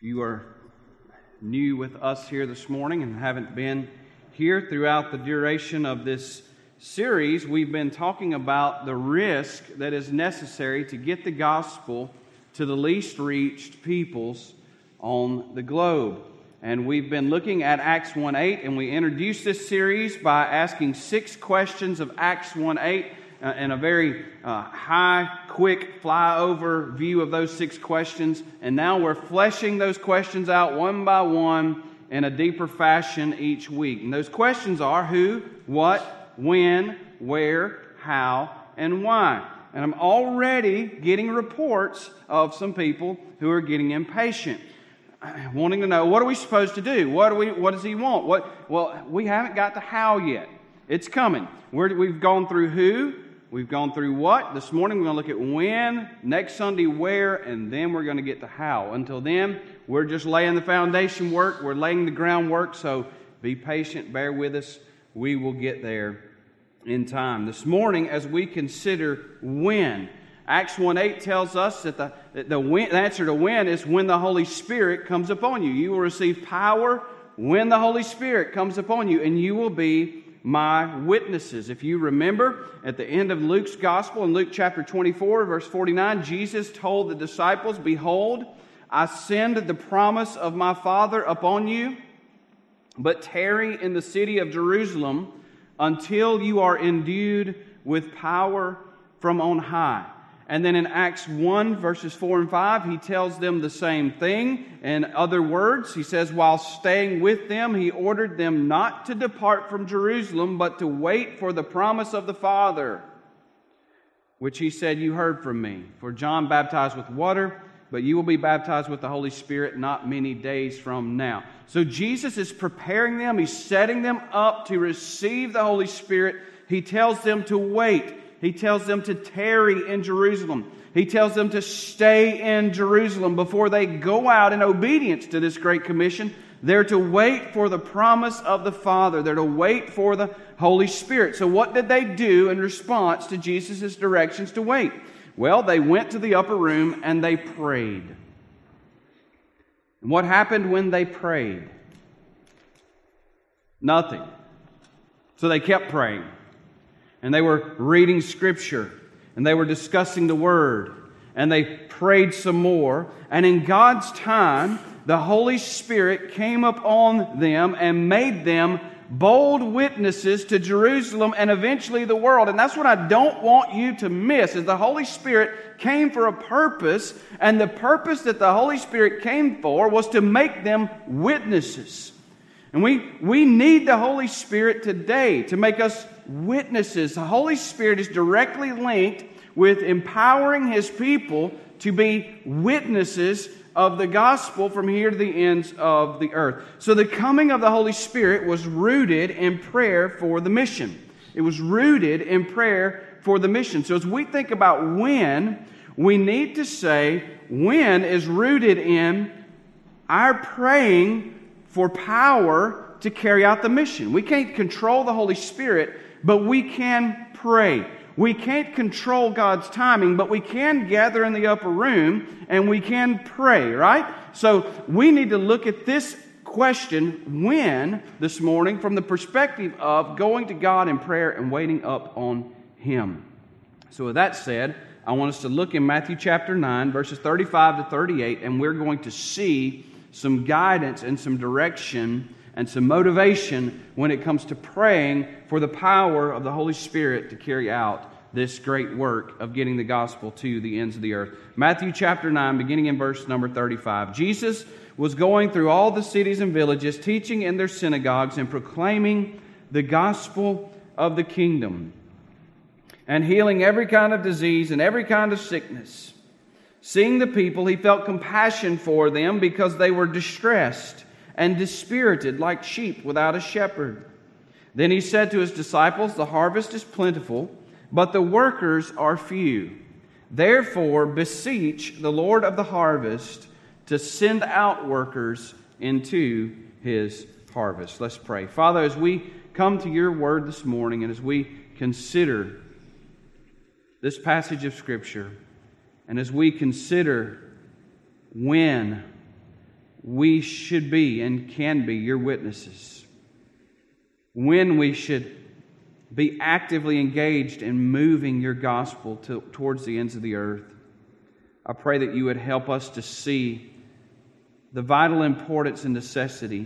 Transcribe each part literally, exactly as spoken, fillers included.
If you are new with us here this morning and haven't been here throughout the duration of this series, we've been talking about the risk that is necessary to get the gospel to the least reached peoples on the globe. And we've been looking at Acts one eight, and we introduced this series by asking six questions of Acts one eight uh, in a very uh, high, quick flyover view of those six questions. And now we're fleshing those questions out one by one in a deeper fashion each week. And those questions are who, what, when, where, how, and why. And I'm already getting reports of some people who are getting impatient, wanting to know, what are we supposed to do? What do we? What does he want? What? Well, we haven't got to how yet. It's coming. We're, we've gone through who. We've gone through what. This morning we're going to look at when. Next Sunday where. And then we're going to get to how. Until then, we're just laying the foundation work. We're laying the groundwork. So be patient. Bear with us. We will get there in time. This morning, as we consider when, Acts one eight tells us that the, that the, when, the answer to when is when the Holy Spirit comes upon you. You will receive power when the Holy Spirit comes upon you, and you will be my witnesses. If you remember, at the end of Luke's Gospel, in Luke chapter twenty-four, verse forty-nine, Jesus told the disciples, "Behold, I send the promise of my Father upon you, but tarry in the city of Jerusalem until you are endued with power from on high." And then in Acts one, verses four and five, he tells them the same thing. In other words, he says, while staying with them, he ordered them not to depart from Jerusalem, but to wait for the promise of the Father, which he said, "You heard from me. For John baptized with water, but you will be baptized with the Holy Spirit not many days from now." So Jesus is preparing them. He's setting them up to receive the Holy Spirit. He tells them to wait. He tells them to tarry in Jerusalem. He tells them to stay in Jerusalem before they go out in obedience to this great commission. They're to wait for the promise of the Father. They're to wait for the Holy Spirit. So what did they do in response to Jesus' directions to wait? Well, they went to the upper room and they prayed. And what happened when they prayed? Nothing. So they kept praying. And they were reading Scripture. And they were discussing the Word. And they prayed some more. And in God's time, the Holy Spirit came upon them and made them bold witnesses to Jerusalem and eventually the world. And that's what I don't want you to miss, is the Holy Spirit came for a purpose, and the purpose that the Holy Spirit came for was to make them witnesses. And we, we need the Holy Spirit today to make us witnesses. The Holy Spirit is directly linked with empowering His people to be witnesses of the gospel from here to the ends of the earth. So the coming of the Holy Spirit was rooted in prayer for the mission. It was rooted in prayer for the mission. So as we think about when, we need to say when is rooted in our praying for power to carry out the mission. We can't control the Holy Spirit, but we can pray. We can't control God's timing, but we can gather in the upper room and we can pray, right? So we need to look at this question, when, this morning, from the perspective of going to God in prayer and waiting up on Him. So with that said, I want us to look in Matthew chapter nine, verses thirty-five to thirty-eight, and we're going to see some guidance and some direction and some motivation when it comes to praying for the power of the Holy Spirit to carry out this great work of getting the gospel to the ends of the earth. Matthew chapter nine, beginning in verse number thirty-five. Jesus was going through all the cities and villages, teaching in their synagogues and proclaiming the gospel of the kingdom, and healing every kind of disease and every kind of sickness. Seeing the people, He felt compassion for them because they were distressed and dispirited like sheep without a shepherd. Then He said to His disciples, "The harvest is plentiful, but the workers are few. Therefore beseech the Lord of the harvest to send out workers into His harvest." Let's pray. Father, as we come to Your Word this morning and as we consider this passage of Scripture, and as we consider when we should be and can be your witnesses. When we should be actively engaged in moving your gospel to, towards the ends of the earth. I pray that you would help us to see the vital importance and necessity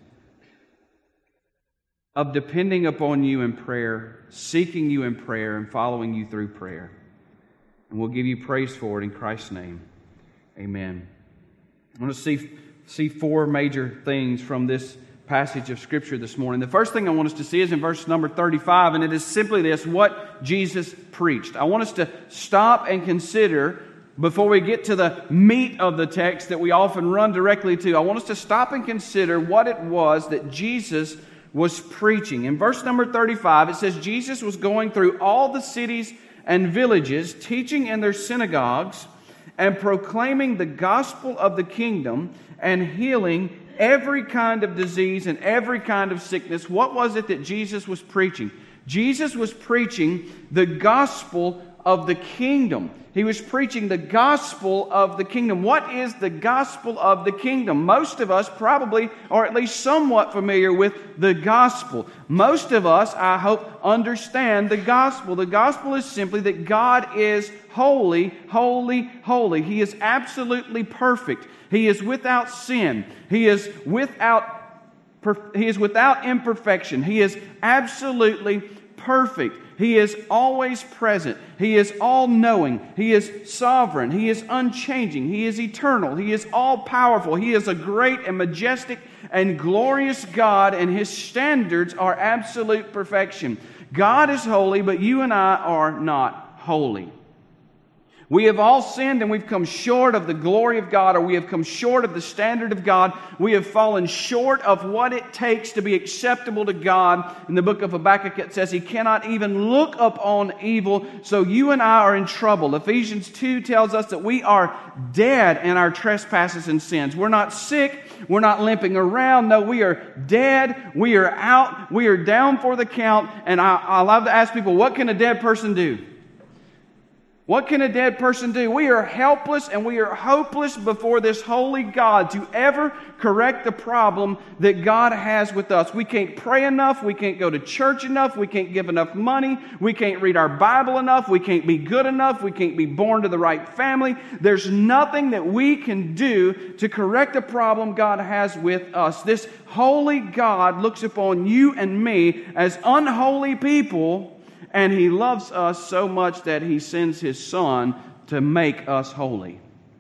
of depending upon you in prayer, seeking you in prayer, and following you through prayer. And we'll give you praise for it in Christ's name. Amen. I want to see, see four major things from this passage of Scripture this morning. The first thing I want us to see is in verse number thirty-five, and it is simply this: what Jesus preached. I want us to stop and consider, before we get to the meat of the text that we often run directly to, I want us to stop and consider what it was that Jesus was preaching. In verse number thirty-five, it says, Jesus was going through all the cities and villages, teaching in their synagogues and proclaiming the gospel of the kingdom and healing every kind of disease and every kind of sickness. What was it that Jesus was preaching? Jesus was preaching the gospel of the kingdom. He was preaching the gospel of the kingdom. What is the gospel of the kingdom? Most of us probably are at least somewhat familiar with the gospel. Most of us, I hope, understand the gospel. The gospel is simply that God is holy, holy, holy. He is absolutely perfect. He is without sin. He is without, he is without imperfection. He is absolutely perfect. He is always present. He is all-knowing. He is sovereign. He is unchanging. He is eternal. He is all-powerful. He is a great and majestic and glorious God, and His standards are absolute perfection. God is holy, but you and I are not holy. We have all sinned and we've come short of the glory of God, or we have come short of the standard of God. We have fallen short of what it takes to be acceptable to God. In the book of Habakkuk it says He cannot even look upon evil, so you and I are in trouble. Ephesians two tells us that we are dead in our trespasses and sins. We're not sick. We're not limping around. No, we are dead. We are out. We are down for the count. And I, I love to ask people, what can a dead person do? What can a dead person do? We are helpless and we are hopeless before this holy God to ever correct the problem that God has with us. We can't pray enough. We can't go to church enough. We can't give enough money. We can't read our Bible enough. We can't be good enough. We can't be born to the right family. There's nothing that we can do to correct the problem God has with us. This holy God looks upon you and me as unholy people, and He loves us so much that He sends His Son to make us holy.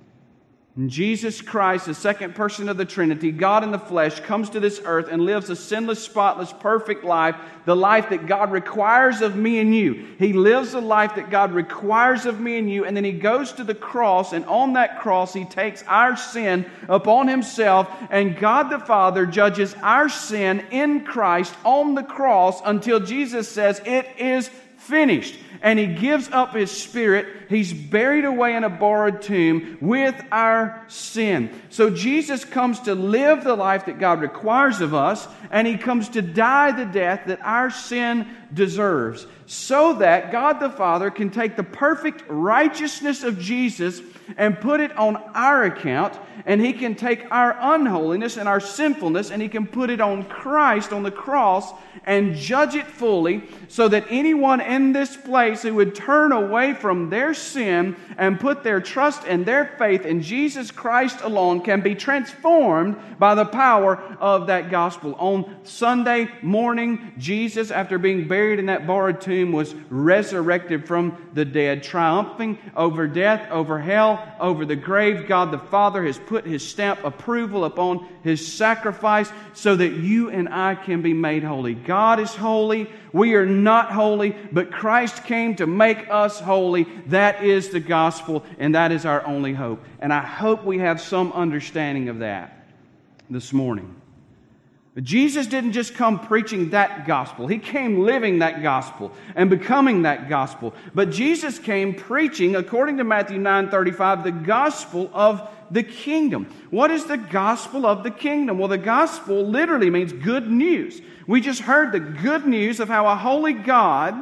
And Jesus Christ, the second person of the Trinity, God in the flesh, comes to this earth and lives a sinless, spotless, perfect life, the life that God requires of me and you. He lives the life that God requires of me and you, and then He goes to the cross, and on that cross He takes our sin upon Himself, and God the Father judges our sin in Christ on the cross until Jesus says, "It is finished." And He gives up His Spirit. He's buried away in a borrowed tomb with our sin. So Jesus comes to live the life that God requires of us, and He comes to die the death that our sin deserves, so that God the Father can take the perfect righteousness of Jesus and put it on our account, and He can take our unholiness and our sinfulness and He can put it on Christ on the cross and judge it fully, so that anyone in this place who would turn away from their sin and put their trust and their faith in Jesus Christ alone can be transformed by the power of that gospel. On Sunday morning, Jesus, after being buried in that borrowed tomb, was resurrected from the dead, triumphing over death, over hell, over the grave. God the Father has put His stamp approval upon His sacrifice so that you and I can be made holy. God is holy. We are not holy, but Christ came to make us holy. That is the gospel, and that is our only hope. And I hope we have some understanding of that this morning. But Jesus didn't just come preaching that gospel. He came living that gospel and becoming that gospel. But Jesus came preaching, according to Matthew nine thirty-five, the gospel of the kingdom. What is the gospel of the kingdom? Well, the gospel literally means good news. We just heard the good news of how a holy God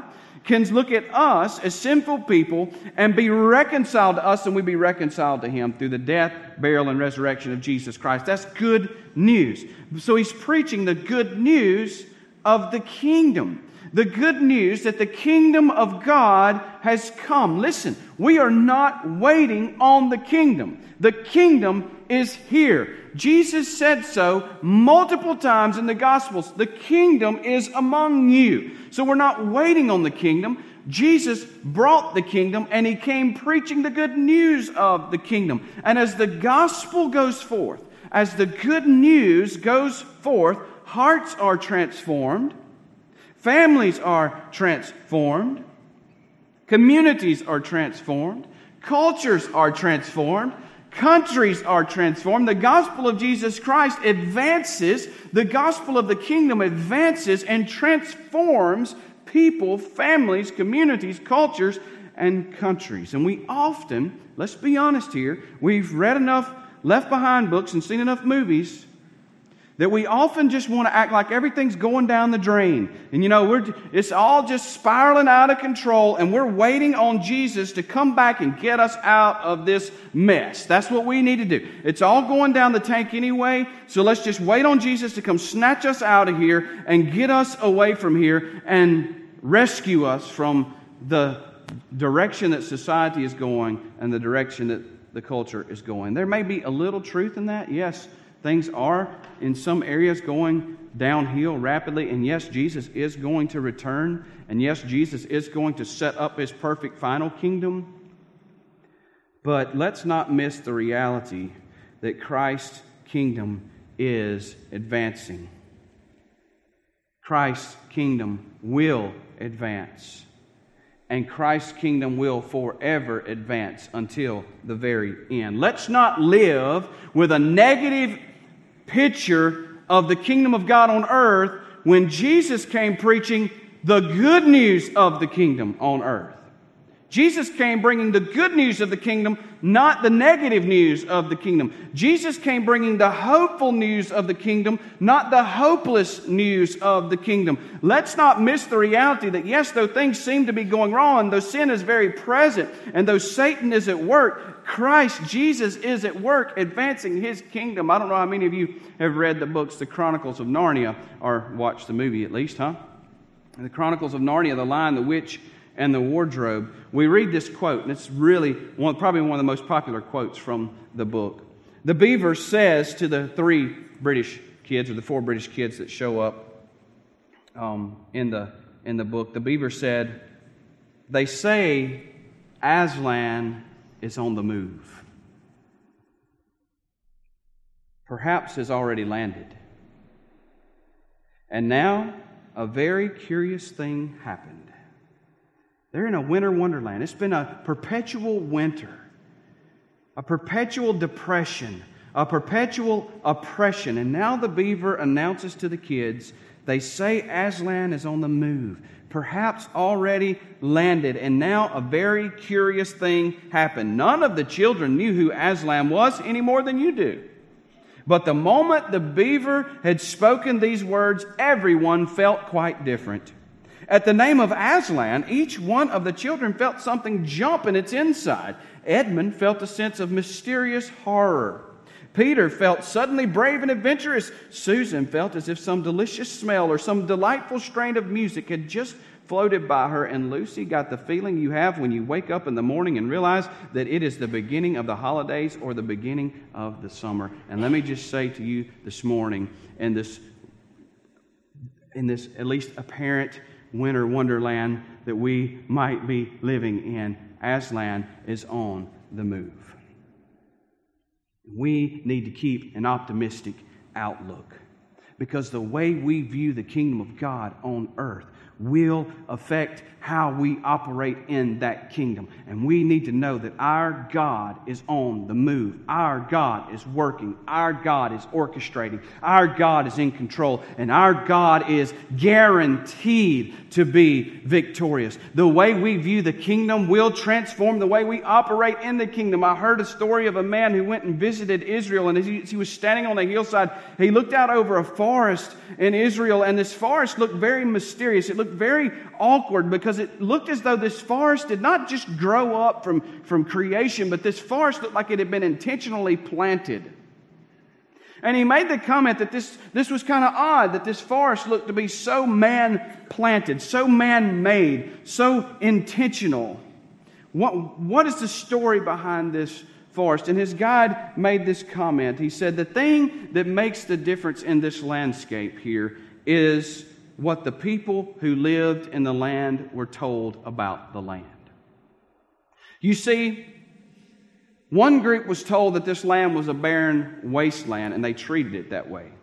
can look at us as sinful people and be reconciled to us, and we be reconciled to Him through the death, burial, and resurrection of Jesus Christ. That's good news. So He's preaching the good news of the kingdom. The good news that the kingdom of God has come. Listen, we are not waiting on the kingdom. The kingdom is here. Jesus said so multiple times in the Gospels. The kingdom is among you. So we're not waiting on the kingdom. Jesus brought the kingdom, and He came preaching the good news of the kingdom. And as the gospel goes forth, as the good news goes forth, hearts are transformed, families are transformed, communities are transformed, cultures are transformed, countries are transformed. The gospel of Jesus Christ advances, the gospel of the kingdom advances and transforms people, families, communities, cultures, and countries. And we often, let's be honest here, we've read enough Left Behind books and seen enough movies that we often just want to act like everything's going down the drain. And you know, we're it's all just spiraling out of control, and we're waiting on Jesus to come back and get us out of this mess. That's what we need to do. It's all going down the tank anyway, so let's just wait on Jesus to come snatch us out of here and get us away from here and rescue us from the direction that society is going and the direction that the culture is going. There may be a little truth in that, yes. Things are, in some areas, going downhill rapidly. And yes, Jesus is going to return. And yes, Jesus is going to set up His perfect final kingdom. But let's not miss the reality that Christ's kingdom is advancing. Christ's kingdom will advance. And Christ's kingdom will forever advance until the very end. Let's not live with a negative picture of the kingdom of God on earth when Jesus came preaching the good news of the kingdom on earth. Jesus came bringing the good news of the kingdom, not the negative news of the kingdom. Jesus came bringing the hopeful news of the kingdom, not the hopeless news of the kingdom. Let's not miss the reality that, yes, though things seem to be going wrong, though sin is very present, and though Satan is at work, Christ, Jesus, is at work advancing His kingdom. I don't know how many of you have read the books, The Chronicles of Narnia, or watched the movie at least, huh? In The Chronicles of Narnia, The Lion, the Witch, and the Wardrobe, we read this quote, and it's really one, probably one of the most popular quotes from the book. The beaver says to the three British kids, or the four British kids that show up um, in the in the book, the beaver said, "They say Aslan is on the move. Perhaps has already landed. And now a very curious thing happened. They're in a winter wonderland. It's been a perpetual winter, a perpetual depression, a perpetual oppression. And now the beaver announces to the kids, they say Aslan is on the move, perhaps already landed. And now a very curious thing happened. None of the children knew who Aslan was any more than you do. But the moment the beaver had spoken these words, everyone felt quite different. At the name of Aslan, each one of the children felt something jump in its inside. Edmund felt a sense of mysterious horror. Peter felt suddenly brave and adventurous. Susan felt as if some delicious smell or some delightful strain of music had just floated by her. And Lucy got the feeling you have when you wake up in the morning and realize that it is the beginning of the holidays or the beginning of the summer. And let me just say to you this morning, in this, in this at least apparent winter wonderland that we might be living in, Aslan is on the move. We need to keep an optimistic outlook, because the way we view the kingdom of God on earth will affect how we operate in that kingdom. And we need to know that our God is on the move. Our God is working. Our God is orchestrating. Our God is in control. And our God is guaranteed to be victorious. The way we view the kingdom will transform the way we operate in the kingdom. I heard a story of a man who went and visited Israel, and as he, as he was standing on a hillside, he looked out over a forest in Israel, and this forest looked very mysterious. It looked looked very awkward because it looked as though this forest did not just grow up from, from creation, but this forest looked like it had been intentionally planted. And he made the comment that this, this was kind of odd, that this forest looked to be so man-planted, so man-made, so intentional. What, what is the story behind this forest? And his guide made this comment. He said, the thing that makes the difference in this landscape here is what the people who lived in the land were told about the land. You see, one group was told that this land was a barren wasteland, and they treated it that way.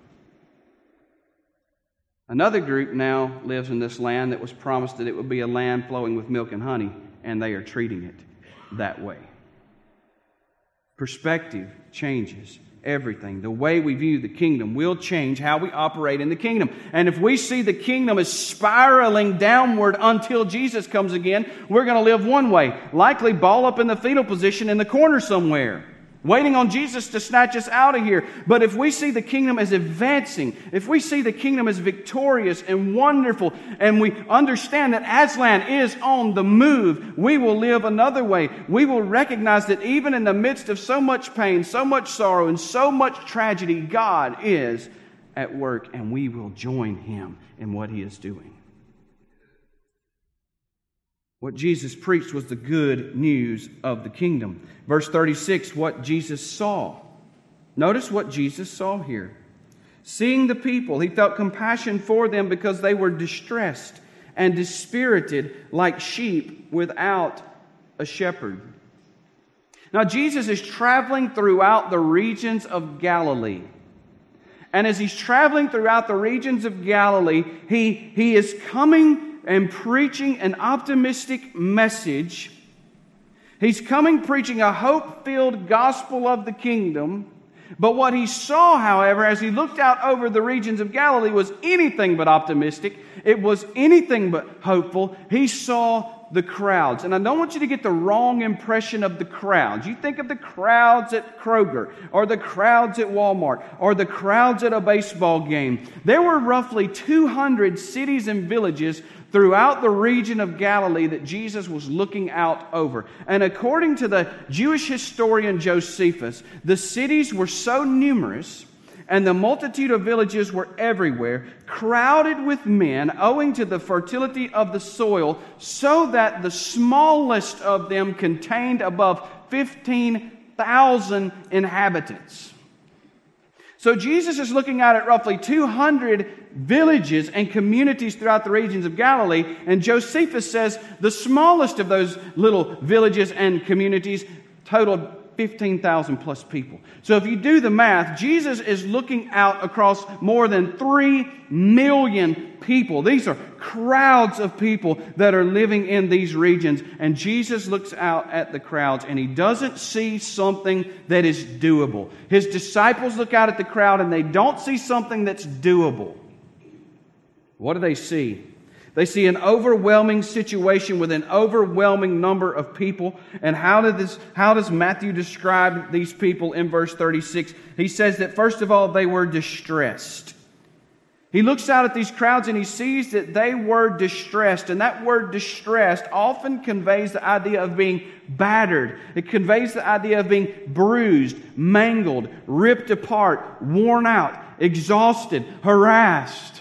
Another group now lives in this land that was promised that it would be a land flowing with milk and honey, and they are treating it that way. Perspective changes everything. The way we view the kingdom will change how we operate in the kingdom. And if we see the kingdom as spiraling downward until Jesus comes again, we're going to live one way, likely ball up in the fetal position in the corner somewhere, waiting on Jesus to snatch us out of here. But if we see the kingdom as advancing, if we see the kingdom as victorious and wonderful, and we understand that Aslan is on the move, we will live another way. We will recognize that even in the midst of so much pain, so much sorrow, and so much tragedy, God is at work, and we will join Him in what He is doing. What Jesus preached was the good news of the kingdom. Verse thirty-six, what Jesus saw. Notice what Jesus saw here. Seeing the people, He felt compassion for them because they were distressed and dispirited like sheep without a shepherd. Now, Jesus is traveling throughout the regions of Galilee. And as He's traveling throughout the regions of Galilee, He, he is coming and preaching an optimistic message. He's coming preaching a hope-filled gospel of the kingdom. But what He saw, however, as He looked out over the regions of Galilee was anything but optimistic. It was anything but hopeful. He saw the crowds. And I don't want you to get the wrong impression of the crowds. You think of the crowds at Kroger, or the crowds at Walmart, or the crowds at a baseball game. There were roughly two hundred cities and villages throughout the region of Galilee that Jesus was looking out over. And according to the Jewish historian Josephus, the cities were so numerous and the multitude of villages were everywhere, crowded with men, owing to the fertility of the soil, so that the smallest of them contained above fifteen thousand inhabitants. So Jesus is looking out at roughly two hundred villages and communities throughout the regions of Galilee, and Josephus says the smallest of those little villages and communities totaled fifteen thousand plus people. So if you do the math, Jesus is looking out across more than three million people. These are crowds of people that are living in these regions. And Jesus looks out at the crowds and He doesn't see something that is doable. His disciples look out at the crowd and they don't see something that's doable. What do they see? They see an overwhelming situation with an overwhelming number of people. And how did this, how does Matthew describe these people in verse thirty-six? He says that first of all, they were distressed. He looks out at these crowds and he sees that they were distressed. And that word distressed often conveys the idea of being battered. It conveys the idea of being bruised, mangled, ripped apart, worn out, exhausted, harassed.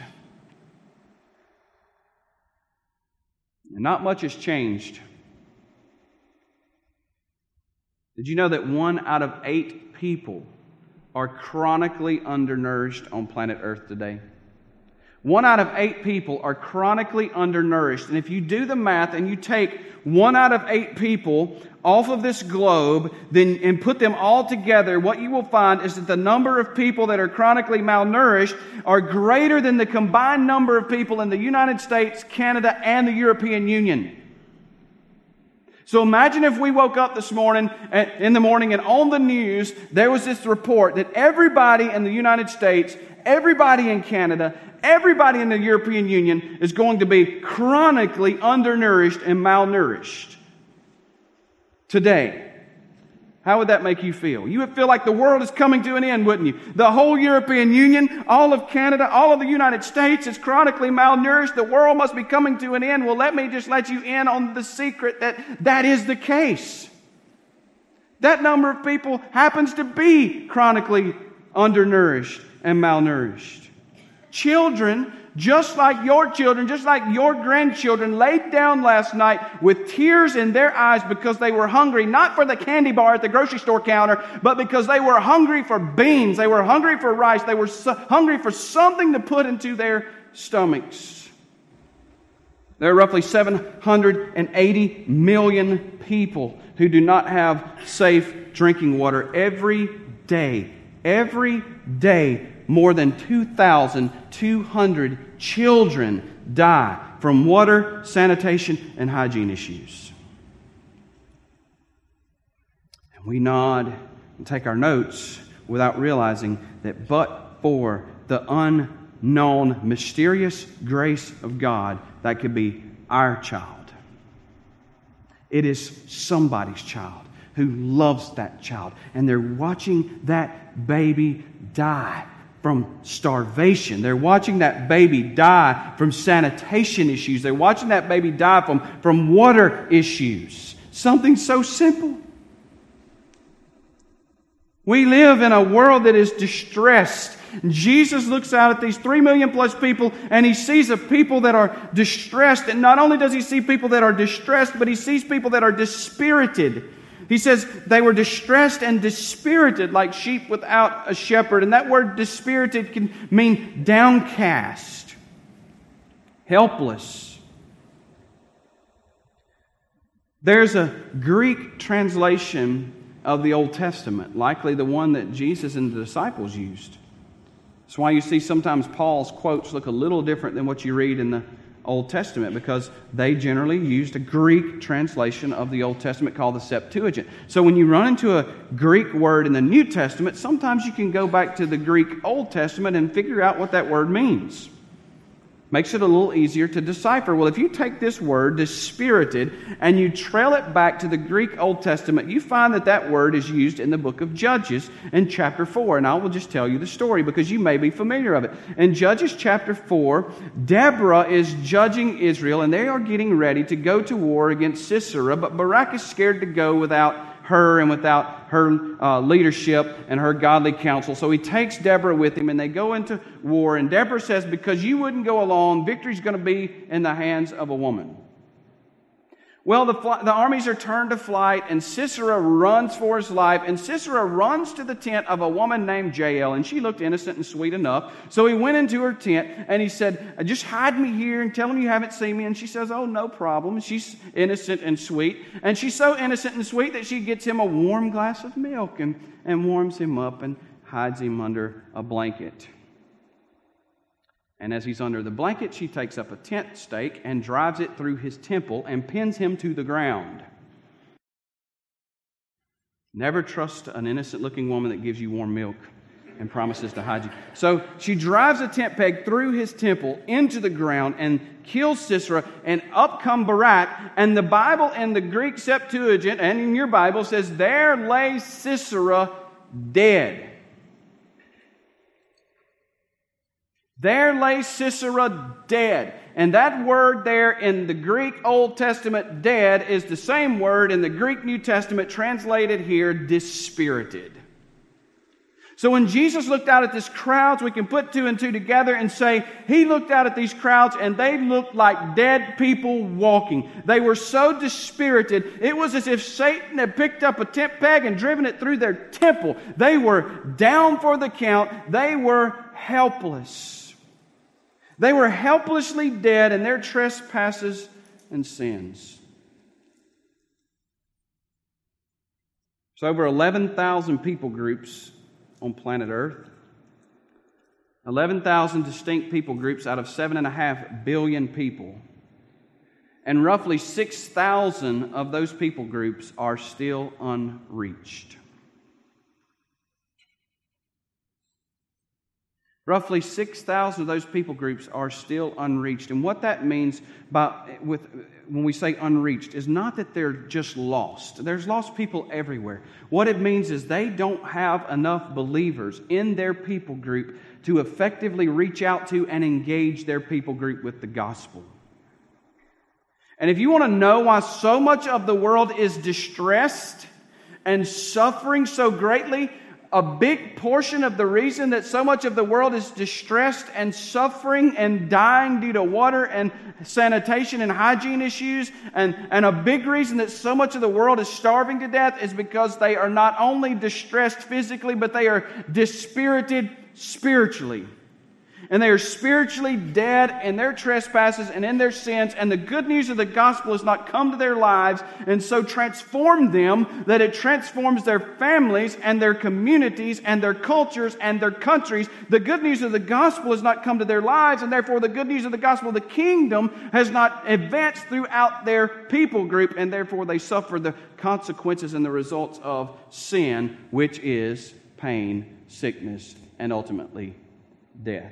And not much has changed. Did you know that one out of eight people are chronically undernourished on planet Earth today? One out of eight people are chronically undernourished. And if you do the math and you take one out of eight people off of this globe then and put them all together, what you will find is that the number of people that are chronically malnourished are greater than the combined number of people in the United States, Canada, and the European Union. So imagine if we woke up this morning, in the morning, and on the news there was this report that everybody in the United States, everybody in Canada, everybody in the European Union is going to be chronically undernourished and malnourished today. How would that make you feel? You would feel like the world is coming to an end, wouldn't you? The whole European Union, all of Canada, all of the United States is chronically malnourished. The world must be coming to an end. Well, let me just let you in on the secret that that is the case. That number of people happens to be chronically undernourished and malnourished. Children, just like your children, just like your grandchildren, laid down last night with tears in their eyes because they were hungry, not for the candy bar at the grocery store counter, but because they were hungry for beans, they were hungry for rice, they were so hungry for something to put into their stomachs. There are roughly seven hundred eighty million people who do not have safe drinking water every day. Every day, more than two thousand two hundred children die from water, sanitation, and hygiene issues. And we nod and take our notes without realizing that but for the unknown, mysterious grace of God, that could be our child. It is somebody's child who loves that child, and they're watching that baby die from starvation. They're watching that baby die from sanitation issues. They're watching that baby die from, from water issues. Something so simple. We live in a world that is distressed. Jesus looks out at these three million plus people, and He sees a people that are distressed. And not only does He see people that are distressed, but He sees people that are dispirited. He says they were distressed and dispirited like sheep without a shepherd. And that word dispirited can mean downcast, helpless. There's a Greek translation of the Old Testament, likely the one that Jesus and the disciples used. That's why you see sometimes Paul's quotes look a little different than what you read in the Old Testament, because they generally used a Greek translation of the Old Testament called the Septuagint. So when you run into a Greek word in the New Testament, sometimes you can go back to the Greek Old Testament and figure out what that word means. Makes it a little easier to decipher. Well, if you take this word, dispirited, and you trail it back to the Greek Old Testament, you find that that word is used in the book of Judges in chapter four. And I will just tell you the story because you may be familiar of it. In Judges chapter four, Deborah is judging Israel, and they are getting ready to go to war against Sisera, but Barak is scared to go without her and without her uh, leadership and her godly counsel. So he takes Deborah with him, and they go into war. And Deborah says, because you wouldn't go along, victory's going to be in the hands of a woman. Well, the, fl- the armies are turned to flight, and Sisera runs for his life. And Sisera runs to the tent of a woman named Jael, and she looked innocent and sweet enough. So he went into her tent, and he said, just hide me here and tell them you haven't seen me. And she says, oh, no problem. And she's innocent and sweet. And she's so innocent and sweet that she gets him a warm glass of milk and, and warms him up and hides him under a blanket. And as he's under the blanket, she takes up a tent stake and drives it through his temple and pins him to the ground. Never trust an innocent-looking woman that gives you warm milk and promises to hide you. So she drives a tent peg through his temple into the ground and kills Sisera, and up come Barak. And the Bible in the Greek Septuagint and in your Bible says, there lay Sisera dead. There lay Sisera dead. And that word there in the Greek Old Testament, dead, is the same word in the Greek New Testament translated here, dispirited. So when Jesus looked out at these crowds, we can put two and two together and say, He looked out at these crowds and they looked like dead people walking. They were so dispirited, it was as if Satan had picked up a tent peg and driven it through their temple. They were down for the count. They were helpless. They were helplessly dead in their trespasses and sins. There's over eleven thousand people groups on planet Earth. eleven thousand distinct people groups out of seven point five billion people. And roughly six thousand of those people groups are still unreached. Roughly six thousand of those people groups are still unreached. And what that means by, with, when we say unreached is not that they're just lost. There's lost people everywhere. What it means is they don't have enough believers in their people group to effectively reach out to and engage their people group with the gospel. And if you want to know why so much of the world is distressed and suffering so greatly, a big portion of the reason that so much of the world is distressed and suffering and dying due to water and sanitation and hygiene issues, and, and a big reason that so much of the world is starving to death is because they are not only distressed physically, but they are dispirited spiritually. And they are spiritually dead in their trespasses and in their sins. And the good news of the gospel has not come to their lives and so transformed them that it transforms their families and their communities and their cultures and their countries. The good news of the gospel has not come to their lives, and therefore the good news of the gospel of the kingdom has not advanced throughout their people group, and therefore they suffer the consequences and the results of sin, which is pain, sickness, and ultimately death.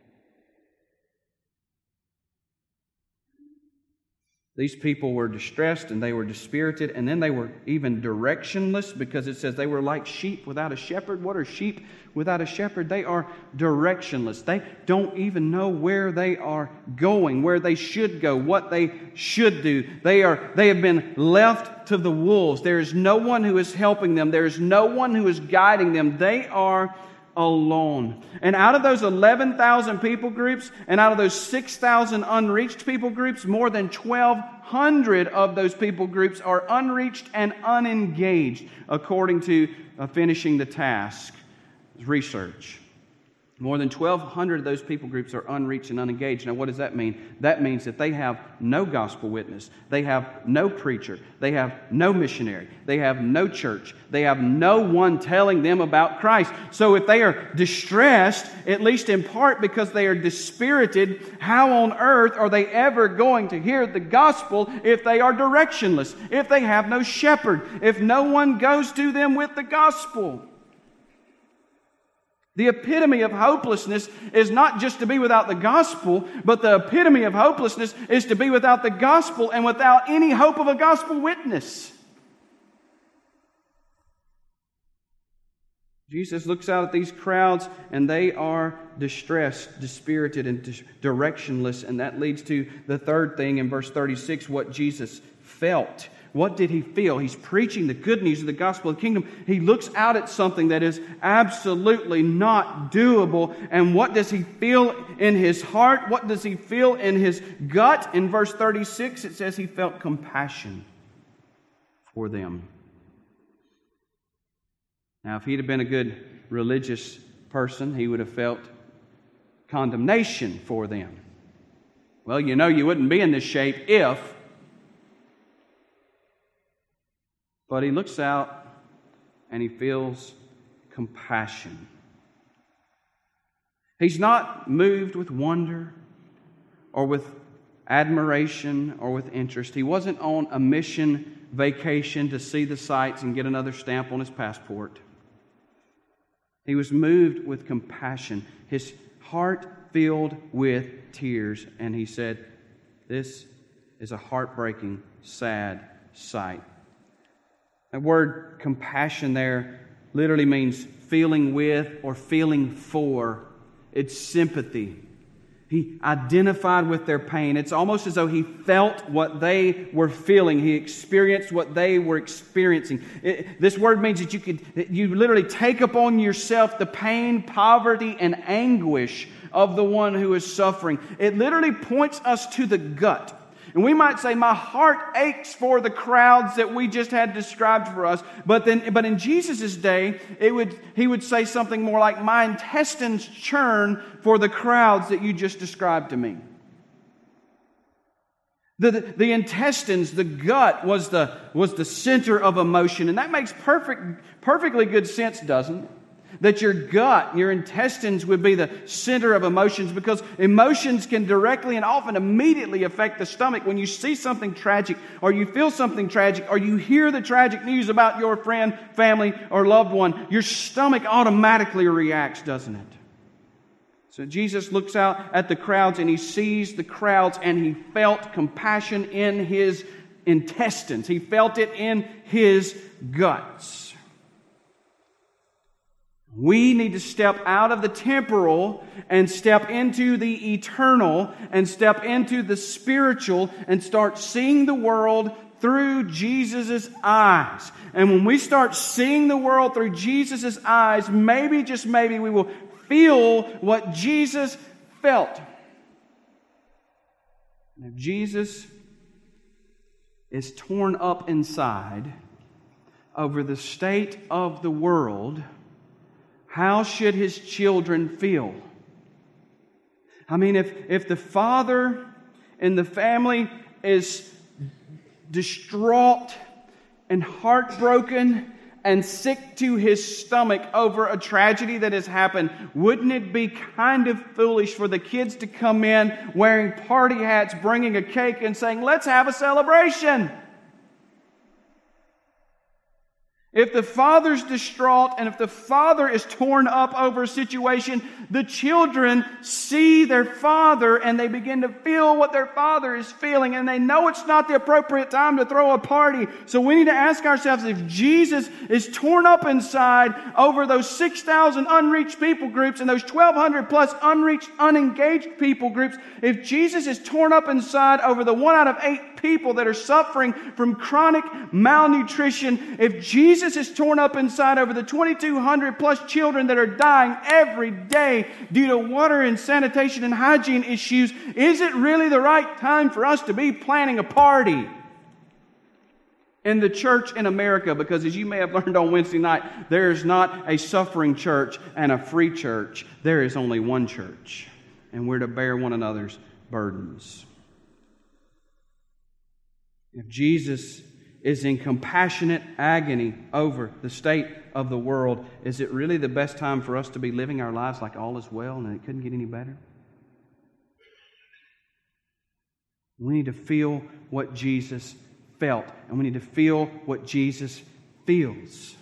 These people were distressed and they were dispirited, and then they were even directionless, because it says they were like sheep without a shepherd. What are sheep without a shepherd? They are directionless. They don't even know where they are going, where they should go, what they should do. They are they have been left to the wolves. There is no one who is helping them. There is no one who is guiding them. They are alone. And out of those eleven thousand people groups and out of those six thousand unreached people groups, more than twelve hundred of those people groups are unreached and unengaged, according to uh, Finishing the Task research. More than twelve hundred of those people groups are unreached and unengaged. Now, what does that mean? That means that they have no gospel witness. They have no preacher. They have no missionary. They have no church. They have no one telling them about Christ. So if they are distressed, at least in part because they are dispirited, how on earth are they ever going to hear the gospel if they are directionless, if they have no shepherd, if no one goes to them with the gospel? The epitome of hopelessness is not just to be without the gospel, but the epitome of hopelessness is to be without the gospel and without any hope of a gospel witness. Jesus looks out at these crowds and they are distressed, dispirited, and directionless. And that leads to the third thing in verse thirty-six, what Jesus felt. What did he feel? He's preaching the good news of the gospel of the kingdom. He looks out at something that is absolutely not doable. And what does he feel in his heart? What does he feel in his gut? In verse thirty-six, it says he felt compassion for them. Now, if he'd have been a good religious person, he would have felt condemnation for them. Well, you know you wouldn't be in this shape if... But he looks out and he feels compassion. He's not moved with wonder or with admiration or with interest. He wasn't on a mission vacation to see the sights and get another stamp on his passport. He was moved with compassion. His heart filled with tears. And he said, "This is a heartbreaking, sad sight." That word compassion there literally means feeling with or feeling for. It's sympathy. He identified with their pain. It's almost as though he felt what they were feeling. He experienced what they were experiencing. It, this word means that you could, that you literally take upon yourself the pain, poverty, and anguish of the one who is suffering. It literally points us to the gut. And we might say, my heart aches for the crowds that we just had described for us. But then, but in Jesus' day, it would he would say something more like, my intestines churn for the crowds that you just described to me. The, the, the intestines, the gut was the, was the center of emotion. And that makes perfect, perfectly good sense, doesn't it? That your gut, your intestines would be the center of emotions, because emotions can directly and often immediately affect the stomach. When you see something tragic, or you feel something tragic, or you hear the tragic news about your friend, family, or loved one, your stomach automatically reacts, doesn't it? So Jesus looks out at the crowds and he sees the crowds and he felt compassion in his intestines. He felt it in his guts. We need to step out of the temporal and step into the eternal and step into the spiritual and start seeing the world through Jesus' eyes. And when we start seeing the world through Jesus' eyes, maybe, just maybe, we will feel what Jesus felt. And if Jesus is torn up inside over the state of the world, how should His children feel? I mean, if, if the father in the family is distraught and heartbroken and sick to his stomach over a tragedy that has happened, wouldn't it be kind of foolish for the kids to come in wearing party hats, bringing a cake and saying, "Let's have a celebration"? If the father's distraught and if the father is torn up over a situation, the children see their father and they begin to feel what their father is feeling, and they know it's not the appropriate time to throw a party. So we need to ask ourselves, if Jesus is torn up inside over those six thousand unreached people groups and those twelve hundred plus unreached, unengaged people groups, if Jesus is torn up inside over the one out of eight people that are suffering from chronic malnutrition, if Jesus is torn up inside over the twenty-two hundred plus children that are dying every day due to water and sanitation and hygiene issues, is it really the right time for us to be planning a party in the church in America? Because as you may have learned on Wednesday night, there is not a suffering church and a free church. There is only one church, and we're to bear one another's burdens. If Jesus is in compassionate agony over the state of the world, is it really the best time for us to be living our lives like all is well and it couldn't get any better? We need to feel what Jesus felt, and we need to feel what Jesus feels.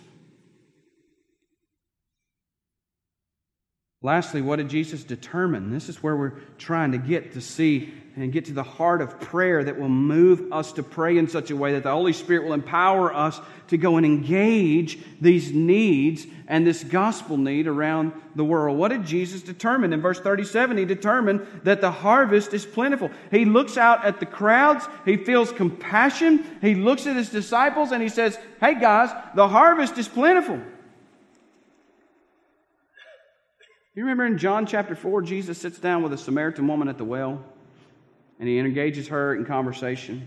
Lastly, what did Jesus determine? This is where we're trying to get to see and get to the heart of prayer that will move us to pray in such a way that the Holy Spirit will empower us to go and engage these needs and this gospel need around the world. What did Jesus determine? In verse thirty-seven, He determined that the harvest is plentiful. He looks out at the crowds. He feels compassion. He looks at His disciples and He says, "Hey guys, the harvest is plentiful." You remember in John chapter four, Jesus sits down with a Samaritan woman at the well, and He engages her in conversation.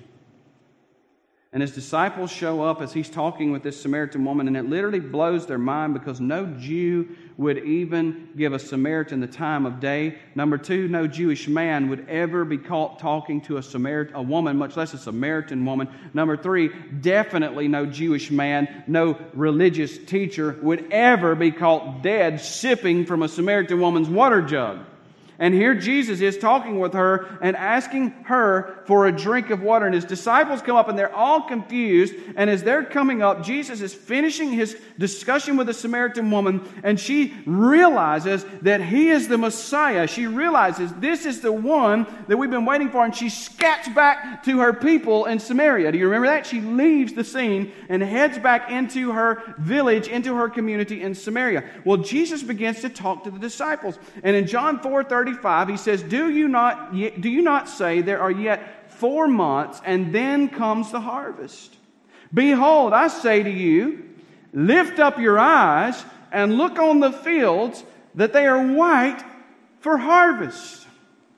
And His disciples show up as He's talking with this Samaritan woman, and it literally blows their mind because no Jew would even give a Samaritan the time of day. Number two, no Jewish man would ever be caught talking to a Samaritan, a woman, much less a Samaritan woman. Number three, definitely no Jewish man, no religious teacher would ever be caught dead sipping from a Samaritan woman's water jug. And here Jesus is talking with her and asking her for a drink of water. And His disciples come up and they're all confused. And as they're coming up, Jesus is finishing His discussion with the Samaritan woman. And she realizes that He is the Messiah. She realizes this is the one that we've been waiting for. And she scats back to her people in Samaria. Do you remember that? She leaves the scene and heads back into her village, into her community in Samaria. Well, Jesus begins to talk to the disciples. And in John four thirty-five, He says, do you not do you not say there are yet four months and then comes the harvest? Behold, I say to you, lift up your eyes and look on the fields, that they are white for harvest.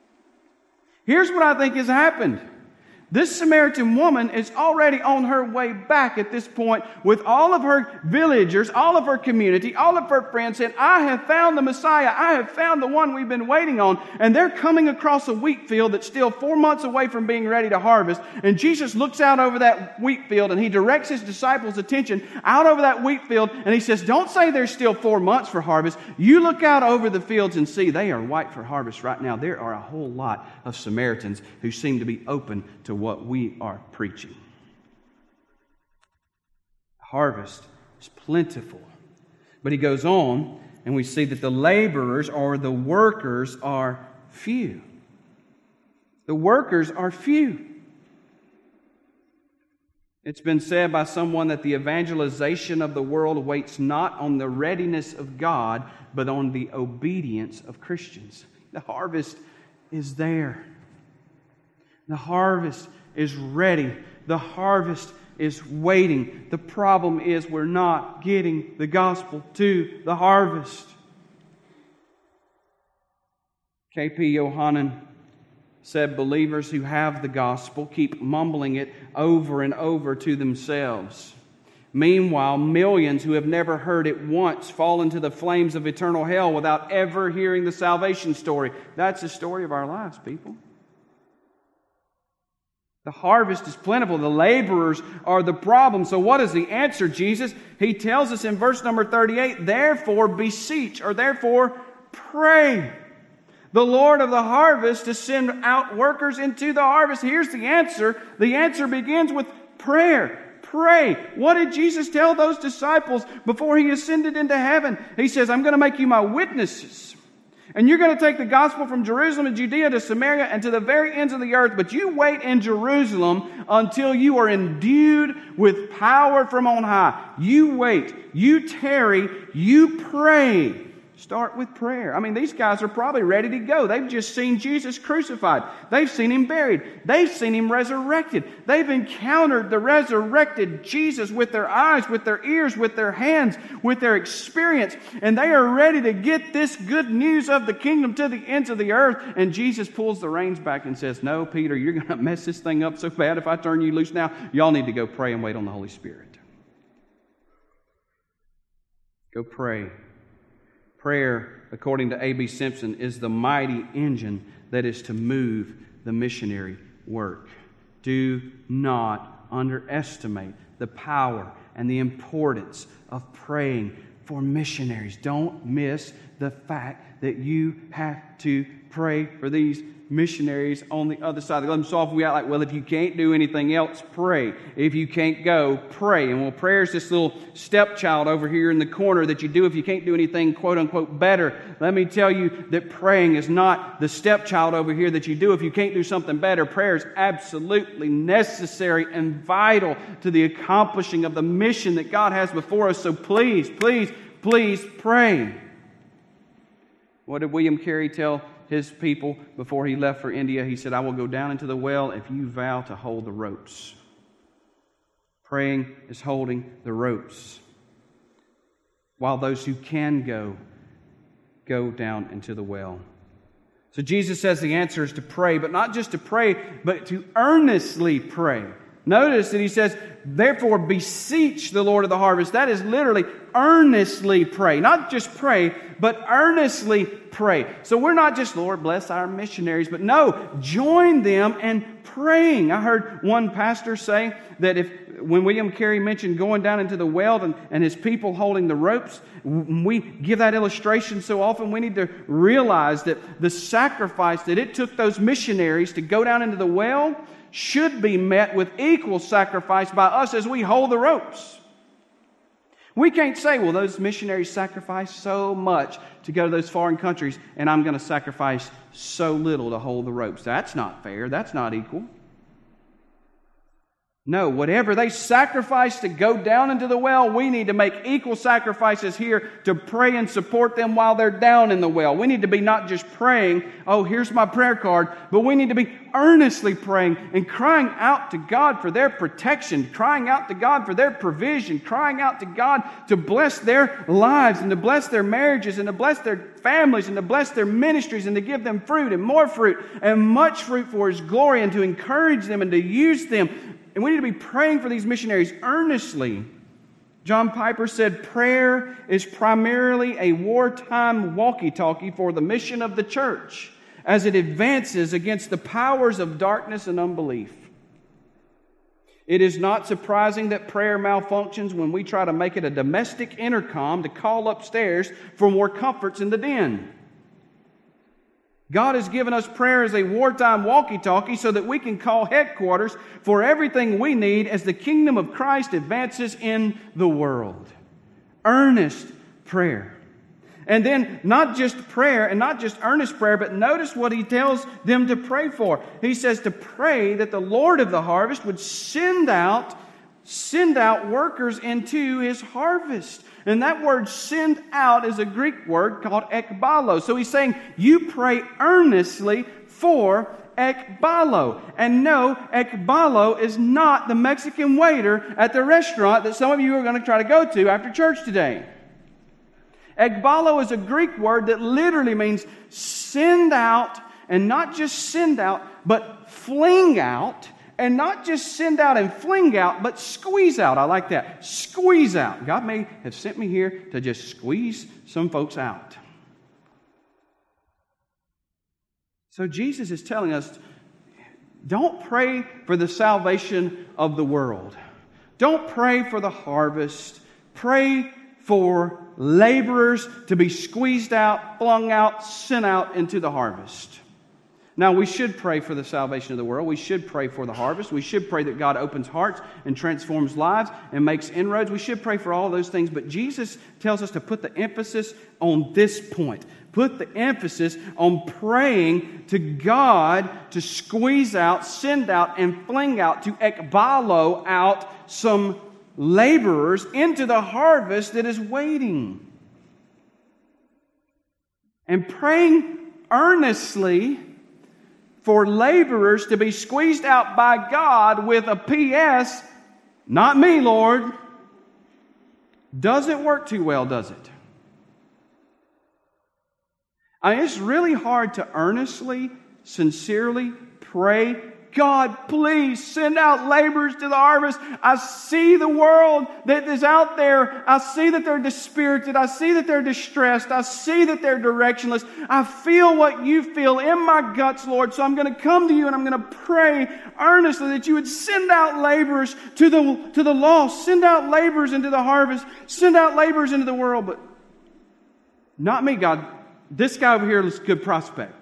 Here's what I think has happened. This Samaritan woman is already on her way back at this point with all of her villagers, all of her community, all of her friends saying, "I have found the Messiah. I have found the one we've been waiting on." And they're coming across a wheat field that's still four months away from being ready to harvest. And Jesus looks out over that wheat field and He directs His disciples' attention out over that wheat field. And He says, don't say there's still four months for harvest. You look out over the fields and see they are white for harvest right now. There are a whole lot of Samaritans who seem to be open to what we are preaching. Harvest is plentiful. But He goes on And we see that the laborers or the workers are few. The workers are few. It's been said by someone that the evangelization of the world waits not on the readiness of God, but on the obedience of Christians. The harvest is there. The harvest is ready. The harvest is waiting. The problem is we're not getting the gospel to the harvest. K P Yohanan said believers who have the gospel keep mumbling it over and over to themselves. Meanwhile, millions who have never heard it once fall into the flames of eternal hell without ever hearing the salvation story. That's the story of our lives, people. The harvest is plentiful. The laborers are the problem. So what is the answer, Jesus? He tells us in verse number thirty-eight, therefore beseech, or therefore pray the Lord of the harvest to send out workers into the harvest. Here's the answer. The answer begins with prayer. Pray. What did Jesus tell those disciples before He ascended into heaven? He says, I'm going to make you my witnesses. And you're going to take the gospel from Jerusalem and Judea to Samaria and to the very ends of the earth. But you wait in Jerusalem until you are endued with power from on high. You wait. You tarry. You pray. Start with prayer. I mean, these guys are probably ready to go. They've just seen Jesus crucified. They've seen Him buried. They've seen Him resurrected. They've encountered the resurrected Jesus with their eyes, with their ears, with their hands, with their experience. And they are ready to get this good news of the kingdom to the ends of the earth. And Jesus pulls the reins back and says, no, Peter, you're going to mess this thing up so bad if I turn you loose now. Y'all need to go pray and wait on the Holy Spirit. Go pray. Prayer, according to A B Simpson, is the mighty engine that is to move the missionary work. Do not underestimate the power and the importance of praying for missionaries. Don't miss the fact that you have to pray for these missionaries on the other side. They let them soft we out like, well, if you can't do anything else, pray. If you can't go, pray. And well, prayer is this little stepchild over here in the corner that you do if you can't do anything, quote unquote, better. Let me tell you that praying is not the stepchild over here that you do if you can't do something better. Prayer is absolutely necessary and vital to the accomplishing of the mission that God has before us. So please, please, please pray. What did William Carey tell his people before he left for India? He said, I will go down into the well if you vow to hold the ropes. Praying is holding the ropes. While those who can go, go down into the well. So Jesus says the answer is to pray, but not just to pray, but to earnestly pray. Notice that He says, therefore beseech the Lord of the harvest. That is literally earnestly pray. Not just pray, but earnestly pray. So we're not just, Lord, bless our missionaries, but no, join them in praying. I heard one pastor say that if, when William Carey mentioned going down into the well and, and his people holding the ropes, we give that illustration so often, we need to realize that the sacrifice that it took those missionaries to go down into the well should be met with equal sacrifice by us as we hold the ropes. We can't say, well, those missionaries sacrificed so much to go to those foreign countries, and I'm going to sacrifice so little to hold the ropes. That's not fair. That's not equal. No, whatever they sacrificed to go down into the well, we need to make equal sacrifices here to pray and support them while they're down in the well. We need to be not just praying, oh, here's my prayer card, but we need to be earnestly praying and crying out to God for their protection, crying out to God for their provision, crying out to God to bless their lives and to bless their marriages and to bless their families and to bless their ministries and to give them fruit and more fruit and much fruit for His glory and to encourage them and to use them. And we need to be praying for these missionaries earnestly. John Piper said, prayer is primarily a wartime walkie-talkie for the mission of the church as it advances against the powers of darkness and unbelief. It is not surprising that prayer malfunctions when we try to make it a domestic intercom to call upstairs for more comforts in the den. God has given us prayer as a wartime walkie-talkie so that we can call headquarters for everything we need as the kingdom of Christ advances in the world. Earnest prayer. And then not just prayer and not just earnest prayer, but notice what he tells them to pray for. He says to pray that the Lord of the harvest would send out, send out workers into his harvest. And that word send out is a Greek word called ekbalo. So he's saying you pray earnestly for ekbalo. And no, ekbalo is not the Mexican waiter at the restaurant that some of you are going to try to go to after church today. Ekbalo is a Greek word that literally means send out, and not just send out, but fling out, and not just send out and fling out, but squeeze out. I like that. Squeeze out. God may have sent me here to just squeeze some folks out. So Jesus is telling us, don't pray for the salvation of the world. Don't pray for the harvest. Pray for laborers to be squeezed out, flung out, sent out into the harvest. Now, we should pray for the salvation of the world. We should pray for the harvest. We should pray that God opens hearts and transforms lives and makes inroads. We should pray for all those things. But Jesus tells us to put the emphasis on this point. Put the emphasis on praying to God to squeeze out, send out, and fling out, to ekbalo out some laborers into the harvest that is waiting. And praying earnestly for laborers to be squeezed out by God with a P S, not me, Lord, doesn't work too well, does it? I mean, it's really hard to earnestly, sincerely pray, God, please send out laborers to the harvest. I see the world that is out there. I see that they're dispirited. I see that they're distressed. I see that they're directionless. I feel what you feel in my guts, Lord. So I'm going to come to you and I'm going to pray earnestly that you would send out laborers to the, to the lost. Send out laborers into the harvest. Send out laborers into the world. But not me, God. This guy over here looks a good prospect.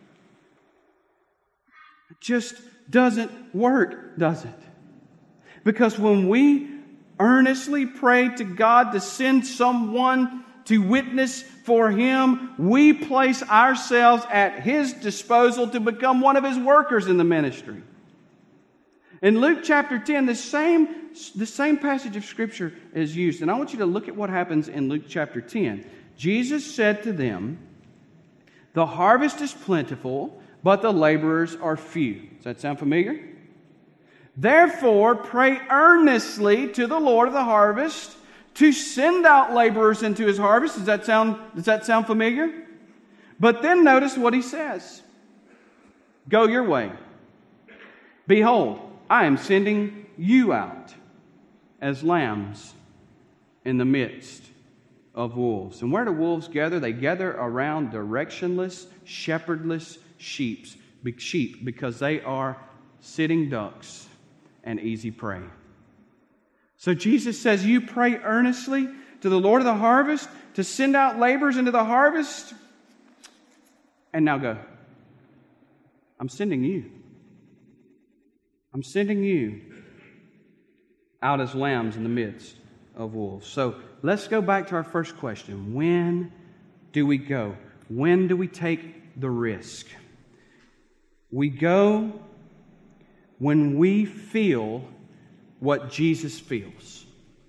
It just doesn't work, does it? Because when we earnestly pray to God to send someone to witness for Him, we place ourselves at His disposal to become one of His workers in the ministry. In Luke chapter ten, the same, the same passage of Scripture is used. And I want you to look at what happens in Luke chapter ten. Jesus said to them, "The harvest is plentiful, but the laborers are few." Does that sound familiar? "Therefore, pray earnestly to the Lord of the harvest to send out laborers into His harvest." Does that sound, does that sound familiar? But then notice what He says. "Go your way. Behold, I am sending you out as lambs in the midst of wolves." And where do wolves gather? They gather around directionless, shepherdless sheep, sheep because they are sitting ducks and easy prey. So Jesus says, you pray earnestly to the Lord of the harvest to send out laborers into the harvest. And now go. I'm sending you. I'm sending you out as lambs in the midst of wolves. So let's go back to our first question. When do we go? When do we take the risk? We go when we feel what Jesus feels.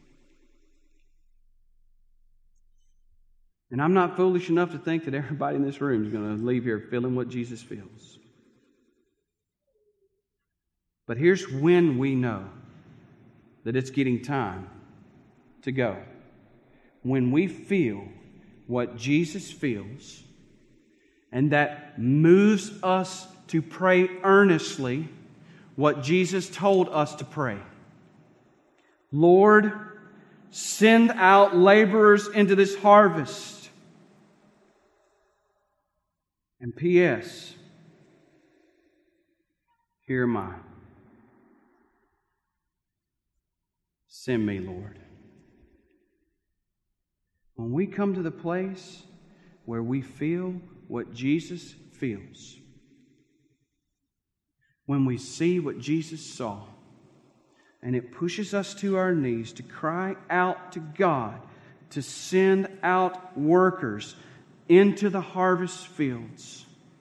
And I'm not foolish enough to think that everybody in this room is going to leave here feeling what Jesus feels. But here's when we know that it's getting time to go. When we feel what Jesus feels, and that moves us to pray earnestly what Jesus told us to pray. Lord, send out laborers into this harvest. And P S Here am I. Send me, Lord. When we come to the place where we feel what Jesus feels, when we see what Jesus saw, and it pushes us to our knees to cry out to God, to send out workers into the harvest fields.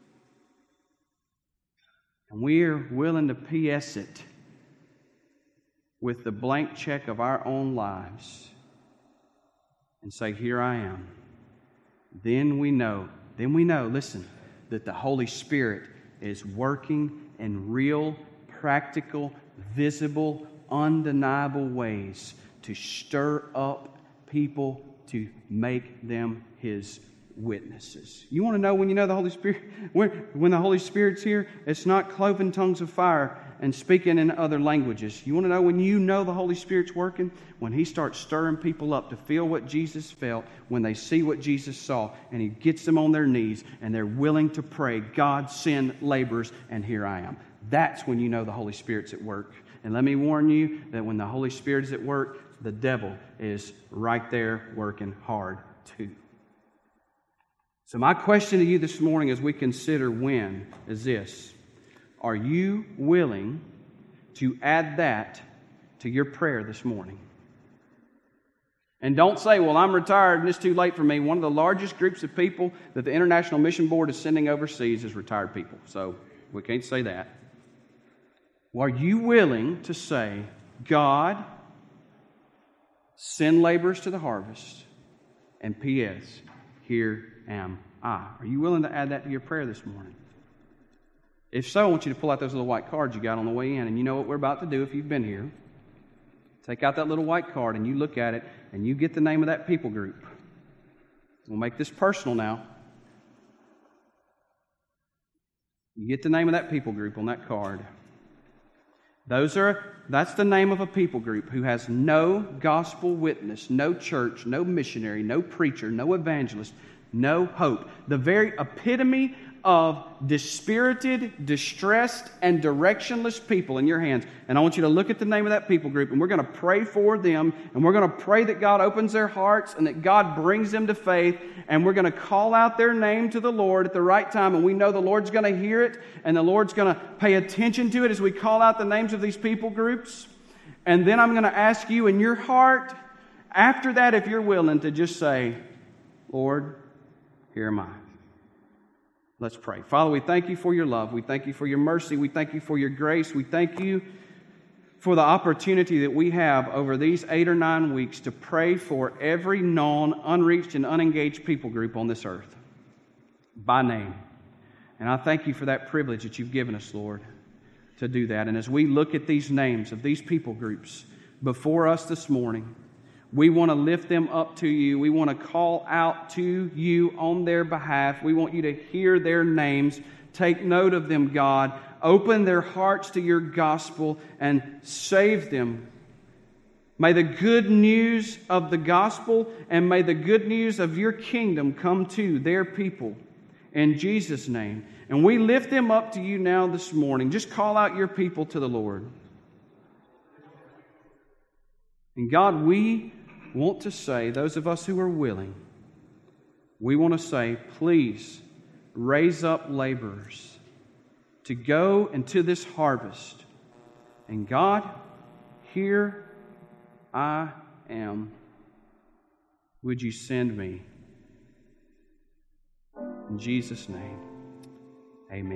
And we are willing to P S it with the blank check of our own lives and say, here I am. Then we know, then we know, listen, that the Holy Spirit is working in real, practical, visible, undeniable ways to stir up people to make them His witnesses. You want to know when you know the Holy Spirit? When, when the Holy Spirit's here, it's not cloven tongues of fire and speaking in other languages. You want to know when you know the Holy Spirit's working? When He starts stirring people up to feel what Jesus felt, when they see what Jesus saw, and He gets them on their knees and they're willing to pray, God, send laborers, and here I am. That's when you know the Holy Spirit's at work. And let me warn you that when the Holy Spirit is at work, the devil is right there working hard too. So my question to you this morning as we consider when is this. Are you willing to add that to your prayer this morning? And don't say, well, I'm retired and it's too late for me. One of the largest groups of people that the International Mission Board is sending overseas is retired people. So we can't say that. Well, are you willing to say, God, send laborers to the harvest, and P S, here am I? Are you willing to add that to your prayer this morning? If so, I want you to pull out those little white cards you got on the way in. And you know what we're about to do if you've been here. Take out that little white card and you look at it and you get the name of that people group. We'll make this personal now. You get the name of that people group on that card. Those are, that's the name of a people group who has no gospel witness, no church, no missionary, no preacher, no evangelist, no hope. The very epitome of dispirited, distressed, and directionless people in your hands. And I want you to look at the name of that people group, and we're going to pray for them, and we're going to pray that God opens their hearts and that God brings them to faith, and we're going to call out their name to the Lord at the right time, and we know the Lord's going to hear it, and the Lord's going to pay attention to it as we call out the names of these people groups. And then I'm going to ask you in your heart, after that, if you're willing, to just say, Lord, here am I. Let's pray. Father, we thank you for your love. We thank you for your mercy. We thank you for your grace. We thank you for the opportunity that we have over these eight or nine weeks to pray for every known, unreached, and unengaged people group on this earth by name. And I thank you for that privilege that you've given us, Lord, to do that. And as we look at these names of these people groups before us this morning, we want to lift them up to you. We want to call out to you on their behalf. We want you to hear their names. Take note of them, God. Open their hearts to your gospel and save them. May the good news of the gospel and may the good news of your kingdom come to their people in Jesus' name. And we lift them up to you now this morning. Just call out your people to the Lord. And God, we want to say, those of us who are willing, we want to say, please raise up laborers to go into this harvest. And God, here I am. Would you send me? In Jesus' name, amen.